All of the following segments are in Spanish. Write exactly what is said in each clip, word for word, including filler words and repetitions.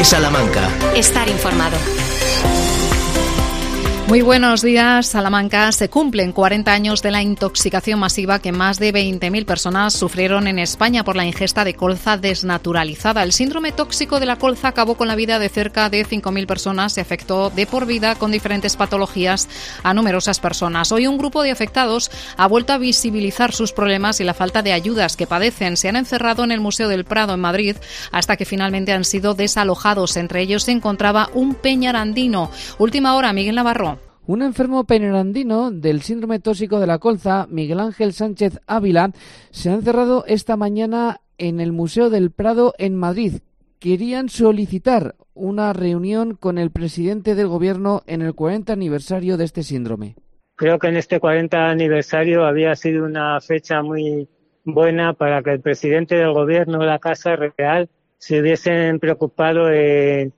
COPE Salamanca. Estar informado. Muy buenos días, Salamanca. Se cumplen cuarenta años de la intoxicación masiva que más de veinte mil personas sufrieron en España por la ingesta de colza desnaturalizada. El síndrome tóxico de la colza acabó con la vida de cerca de cinco mil personas y afectó de por vida con diferentes patologías a numerosas personas. Hoy un grupo de afectados ha vuelto a visibilizar sus problemas y la falta de ayudas que padecen. Se han encerrado en el Museo del Prado en Madrid hasta que finalmente han sido desalojados. Entre ellos se encontraba un peñarandino. Última hora, Miguel Navarro. Un enfermo peñarandino del síndrome tóxico de la colza, Miguel Ángel Sánchez Ávila, se ha encerrado esta mañana en el Museo del Prado en Madrid. Querían solicitar una reunión con el presidente del Gobierno en el cuarenta aniversario de este síndrome. Creo que en este cuarenta aniversario había sido una fecha muy buena para que el presidente del Gobierno, la Casa Real, se hubiesen preocupado en...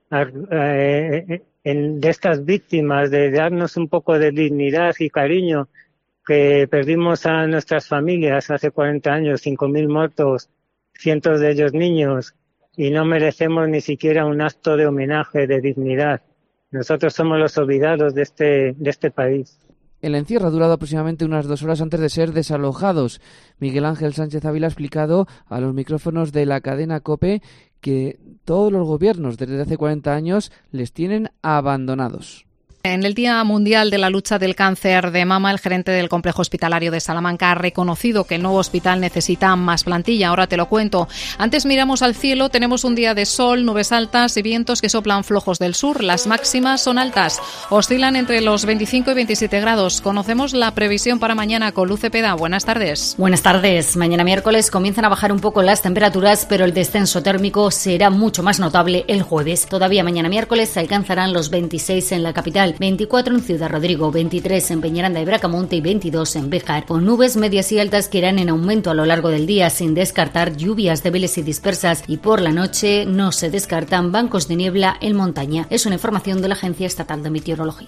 en En, de estas víctimas, de darnos un poco de dignidad y cariño que perdimos a nuestras familias hace cuarenta años, cinco mil muertos, cientos de ellos niños, y no merecemos ni siquiera un acto de homenaje, de dignidad. Nosotros somos los olvidados de este, de este país. El encierro ha durado aproximadamente unas dos horas antes de ser desalojados. Miguel Ángel Sánchez Ávila ha explicado a los micrófonos de la cadena COPE que todos los gobiernos desde hace cuarenta años les tienen abandonados. En el Día Mundial de la Lucha del Cáncer de Mama, el gerente del Complejo Hospitalario de Salamanca ha reconocido que el nuevo hospital necesita más plantilla. Ahora te lo cuento. Antes miramos al cielo, tenemos un día de sol, nubes altas y vientos que soplan flojos del sur. Las máximas son altas, oscilan entre los veinticinco y veintisiete grados. Conocemos la previsión para mañana con Luz Cepeda. Buenas tardes. Buenas tardes. Mañana miércoles comienzan a bajar un poco las temperaturas, pero el descenso térmico será mucho más notable el jueves. Todavía mañana miércoles se alcanzarán los veintiséis en la capital. veinticuatro en Ciudad Rodrigo, veintitrés en Peñaranda y Bracamonte y veintidós en Béjar, con nubes medias y altas que irán en aumento a lo largo del día, sin descartar lluvias débiles y dispersas, y por la noche no se descartan bancos de niebla en montaña. Es una información de la Agencia Estatal de Meteorología.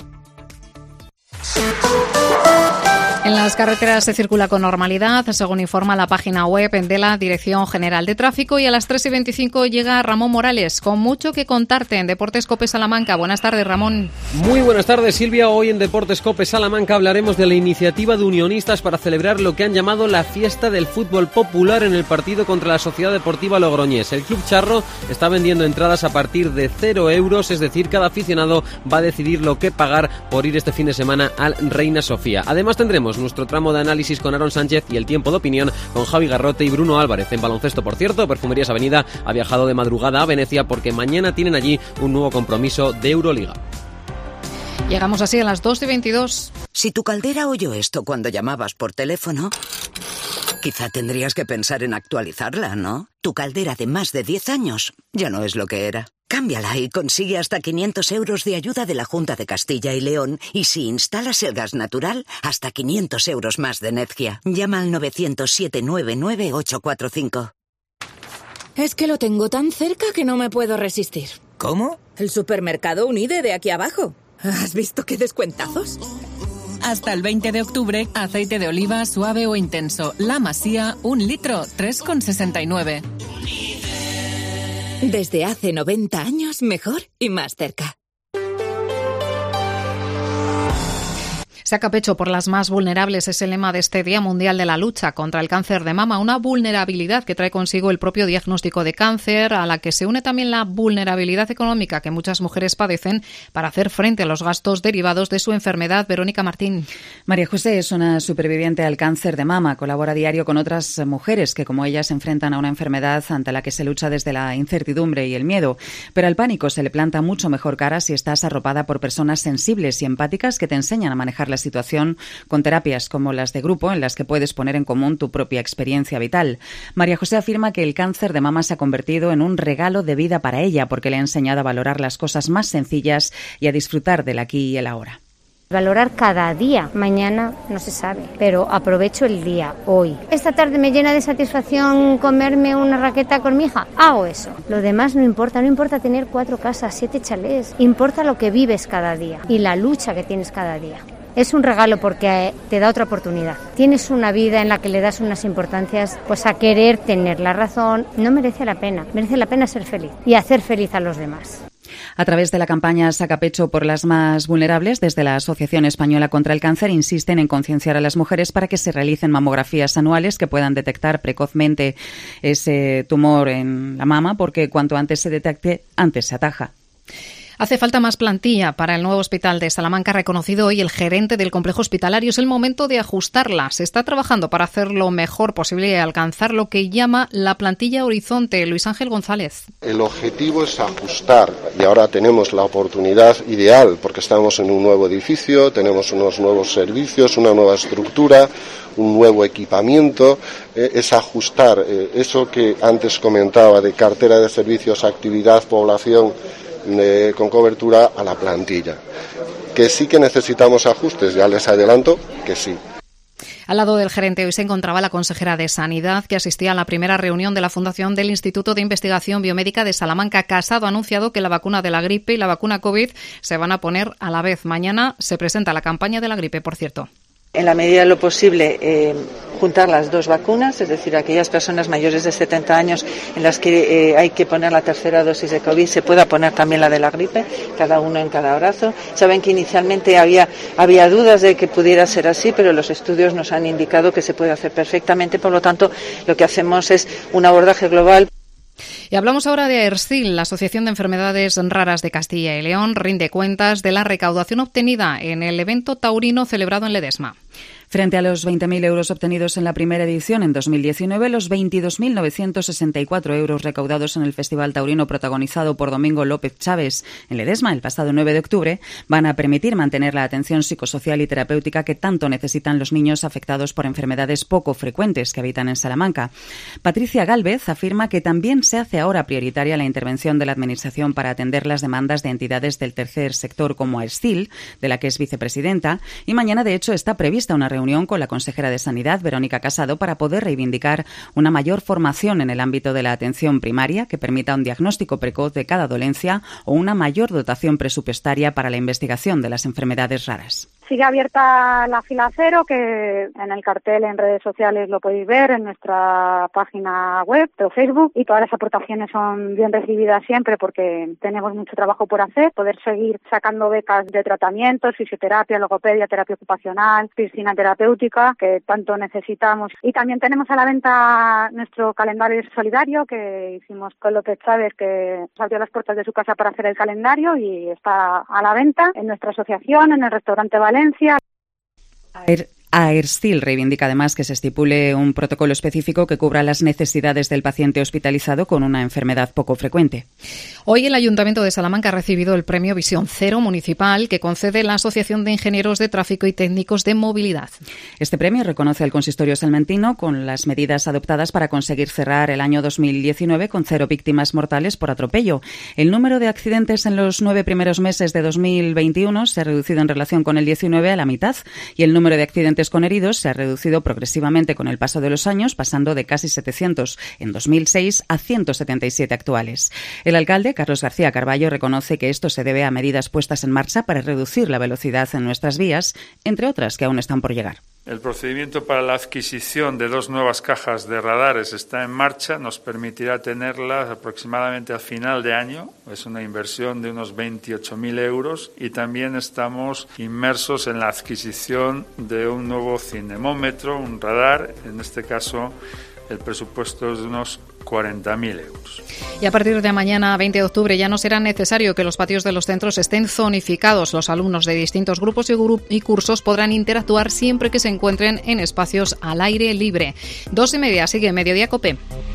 En las carreteras se circula con normalidad, según informa la página web de la Dirección General de Tráfico, y a las tres y veinticinco llega Ramón Morales, con mucho que contarte en Deportes COPE Salamanca. Buenas tardes, Ramón. Muy buenas tardes, Silvia. Hoy en Deportes COPE Salamanca hablaremos de la iniciativa de unionistas para celebrar lo que han llamado la fiesta del fútbol popular en el partido contra la Sociedad Deportiva Logroñés. El Club Charro está vendiendo entradas a partir de cero euros, es decir, cada aficionado va a decidir lo que pagar por ir este fin de semana al Reina Sofía. Además tendremos nuestro tramo de análisis con Aaron Sánchez y el tiempo de opinión con Javi Garrote y Bruno Álvarez. En baloncesto, por cierto, Perfumerías Avenida ha viajado de madrugada a Venecia porque mañana tienen allí un nuevo compromiso de Euroliga. Llegamos así a las dos y veintidós. Si tu caldera oyó esto cuando llamabas por teléfono, quizá tendrías que pensar en actualizarla, ¿no? Tu caldera de más de diez años ya no es lo que era. Cámbiala y consigue hasta quinientos euros de ayuda de la Junta de Castilla y León, y si instalas el gas natural, hasta quinientos euros más de Nedgia. Llama al nueve cero siete nueve nueve ocho cuatro cinco. Es que lo tengo tan cerca que no me puedo resistir. ¿Cómo? El supermercado Unide de aquí abajo. ¿Has visto qué descuentazos? Hasta el veinte de octubre, aceite de oliva suave o intenso, La Masía, un litro, tres con sesenta y nueve. Desde hace noventa años, mejor y más cerca. Saca pecho por las más vulnerables es el lema de este Día Mundial de la Lucha contra el Cáncer de Mama, una vulnerabilidad que trae consigo el propio diagnóstico de cáncer, a la que se une también la vulnerabilidad económica que muchas mujeres padecen para hacer frente a los gastos derivados de su enfermedad. Verónica Martín. María José es una superviviente al cáncer de mama. Colabora a diario con otras mujeres que, como ella, se enfrentan a una enfermedad ante la que se lucha desde la incertidumbre y el miedo. Pero al pánico se le planta mucho mejor cara si estás arropada por personas sensibles y empáticas que te enseñan a manejar la situación con terapias como las de grupo, en las que puedes poner en común tu propia experiencia vital. María José afirma que el cáncer de mama se ha convertido en un regalo de vida para ella, porque le ha enseñado a valorar las cosas más sencillas y a disfrutar del aquí y el ahora. Valorar cada día. Mañana no se sabe, pero aprovecho el día, hoy. Esta tarde me llena de satisfacción comerme una raqueta con mi hija. Hago eso. Lo demás no importa. No importa tener cuatro casas, siete chalés. Importa lo que vives cada día y la lucha que tienes cada día. Es un regalo porque te da otra oportunidad. Tienes una vida en la que le das unas importancias, pues a querer tener la razón, no merece la pena. Merece la pena ser feliz y hacer feliz a los demás. A través de la campaña Saca Pecho por las más vulnerables, desde la Asociación Española contra el Cáncer insisten en concienciar a las mujeres para que se realicen mamografías anuales que puedan detectar precozmente ese tumor en la mama, porque cuanto antes se detecte, antes se ataja. Hace falta más plantilla para el nuevo hospital de Salamanca, ha reconocido hoy el gerente del complejo hospitalario. Es el momento de ajustarla. Se está trabajando para hacer lo mejor posible y alcanzar lo que llama la plantilla horizonte. Luis Ángel González. El objetivo es ajustar y ahora tenemos la oportunidad ideal porque estamos en un nuevo edificio, tenemos unos nuevos servicios, una nueva estructura, un nuevo equipamiento, eh, es ajustar eh, eso que antes comentaba de cartera de servicios, actividad, población, Eh, con cobertura a la plantilla. Que sí que necesitamos ajustes, ya les adelanto que sí. Al lado del gerente hoy se encontraba la consejera de Sanidad, que asistía a la primera reunión de la Fundación del Instituto de Investigación Biomédica de Salamanca. Casado ha anunciado que la vacuna de la gripe y la vacuna COVID se van a poner a la vez. Mañana se presenta la campaña de la gripe, por cierto. En la medida de lo posible, eh, juntar las dos vacunas, es decir, aquellas personas mayores de setenta años en las que eh, hay que poner la tercera dosis de COVID, se pueda poner también la de la gripe, cada uno en cada brazo. Saben que inicialmente había, había dudas de que pudiera ser así, pero los estudios nos han indicado que se puede hacer perfectamente. Por lo tanto, lo que hacemos es un abordaje global. Y hablamos ahora de AERSIL. La Asociación de Enfermedades Raras de Castilla y León rinde cuentas de la recaudación obtenida en el evento taurino celebrado en Ledesma. Frente a los veinte mil euros obtenidos en la primera edición en dos mil diecinueve, los veintidós mil novecientos sesenta y cuatro euros recaudados en el Festival Taurino protagonizado por Domingo López Chávez en Ledesma el pasado nueve de octubre van a permitir mantener la atención psicosocial y terapéutica que tanto necesitan los niños afectados por enfermedades poco frecuentes que habitan en Salamanca. Patricia Gálvez afirma que también se hace ahora prioritaria la intervención de la Administración para atender las demandas de entidades del tercer sector como AERSIL, de la que es vicepresidenta, y mañana de hecho está prevista una reunión reunión con la consejera de Sanidad, Verónica Casado, para poder reivindicar una mayor formación en el ámbito de la atención primaria que permita un diagnóstico precoz de cada dolencia o una mayor dotación presupuestaria para la investigación de las enfermedades raras. Sigue abierta la fila cero, que en el cartel en redes sociales lo podéis ver, en nuestra página web o Facebook, y todas las aportaciones son bien recibidas siempre porque tenemos mucho trabajo por hacer, poder seguir sacando becas de tratamientos, fisioterapia, logopedia, terapia ocupacional, piscina terapéutica, que tanto necesitamos. Y también tenemos a la venta nuestro calendario solidario que hicimos con López Chávez, que abrió las puertas de su casa para hacer el calendario y está a la venta en nuestra asociación, en el restaurante Valencia. AERSIL reivindica además que se estipule un protocolo específico que cubra las necesidades del paciente hospitalizado con una enfermedad poco frecuente. Hoy el Ayuntamiento de Salamanca ha recibido el premio Visión Cero Municipal que concede la Asociación de Ingenieros de Tráfico y Técnicos de Movilidad. Este premio reconoce al consistorio salmantino con las medidas adoptadas para conseguir cerrar el año dos mil diecinueve con cero víctimas mortales por atropello. El número de accidentes en los nueve primeros meses de dos mil veintiuno se ha reducido en relación con el diecinueve a la mitad y el número de accidentes con heridos se ha reducido progresivamente con el paso de los años, pasando de casi setecientos en dos mil seis a ciento setenta y siete actuales. El alcalde, Carlos García Carballo, reconoce que esto se debe a medidas puestas en marcha para reducir la velocidad en nuestras vías, entre otras que aún están por llegar. El procedimiento para la adquisición de dos nuevas cajas de radares está en marcha. Nos permitirá tenerlas aproximadamente a final de año. Es una inversión de unos veintiocho mil euros y también estamos inmersos en la adquisición de un nuevo cinemómetro, un radar. En este caso, el presupuesto es de unos cuarenta mil euros. Y a partir de mañana, veinte de octubre, ya no será necesario que los patios de los centros estén zonificados. Los alumnos de distintos grupos y, gru- y cursos podrán interactuar siempre que se encuentren en espacios al aire libre. Dos y media, sigue Mediodía COPE.